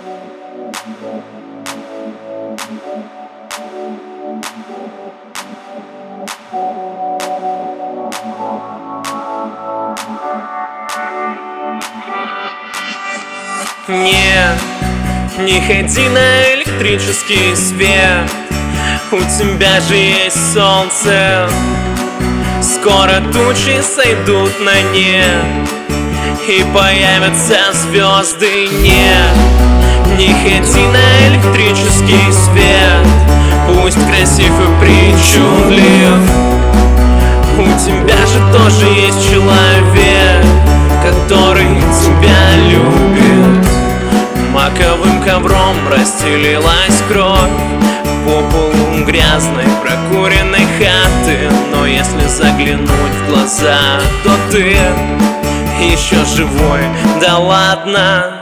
Нет, не ходи на электрический свет, у тебя же есть солнце. Скоро тучи сойдут на нет, и появятся звезды. Нет, не ходи на электрический свет, пусть красив и причудлив, у тебя же тоже есть человек, который тебя любит. Маковым ковром расстелилась кровь по полу грязной прокуренной хаты. Но если заглянуть в глаза, то ты еще живой, да ладно.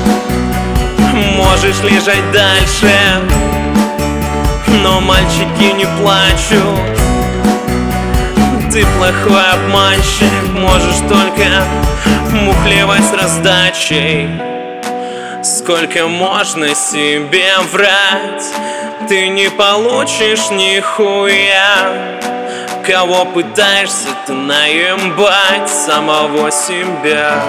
Можешь лежать дальше, но мальчики не плачут. Ты плохой обманщик, можешь только мухлевать с раздачей. Сколько можно себе врать, ты не получишь нихуя. Кого пытаешься ты наебать? Самого себя.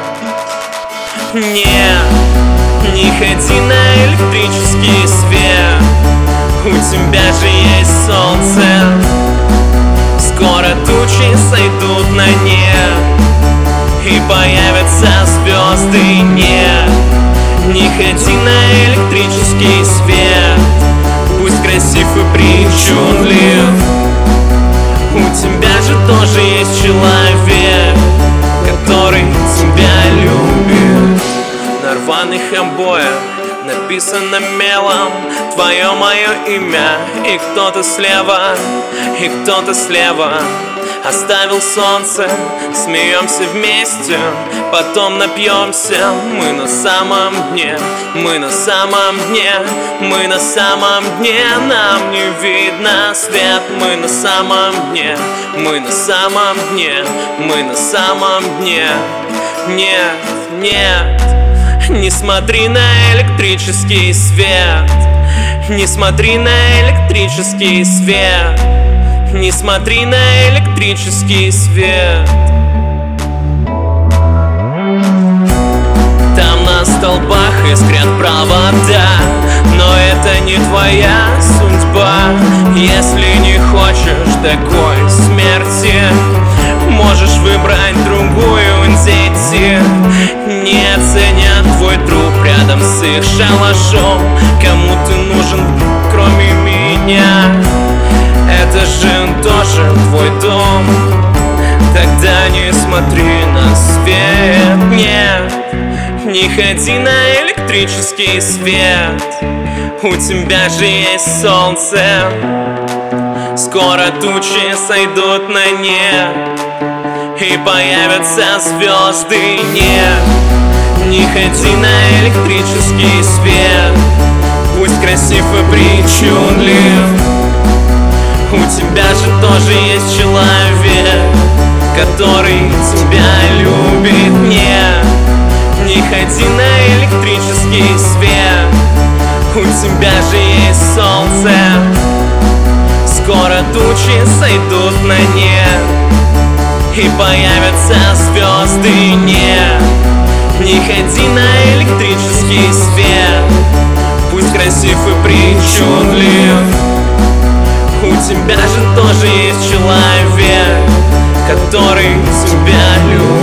Нет, не ходи на электрический свет, у тебя же есть солнце. Скоро тучи сойдут на нет, и появятся звезды. Нет, не ходи на электрический свет, пусть красив и причудлив, у тебя же тоже есть человек, который тебя любит. На рваных обоях написано мелом твое, мое имя. И кто-то слева, и кто-то слева оставил солнце. Смеемся вместе, потом напьемся. Мы на самом дне, мы на самом дне, мы на самом дне. Нам не видно свет. Мы на самом дне, мы на самом дне, мы на самом дне. Нет, нет, не смотри на электрический свет, не смотри на электрический свет, не смотри на электрический свет. Там на столбах искрят провода, но это не твоя судьба. Если не хочешь такой смерти, можешь выбрать другую дети. Не ценят твой труп рядом с их шалашом. Кому ты нужен, кроме меня? Это же тоже твой дом. Тогда не смотри на свет. Нет, не ходи на электрический свет, у тебя же есть солнце. Скоро тучи сойдут на нет, и появятся звезды. Нет, не ходи на электрический свет, пусть красив и причудлив, у тебя же тоже есть человек, который тебя любит. Нет, не ходи на электрический свет, у тебя же есть солнце. Скоро тучи сойдут на нет, и появятся звезды. Нет, не ходи на электрический свет, пусть красив и причудлив, у тебя же тоже есть человек, который тебя любит.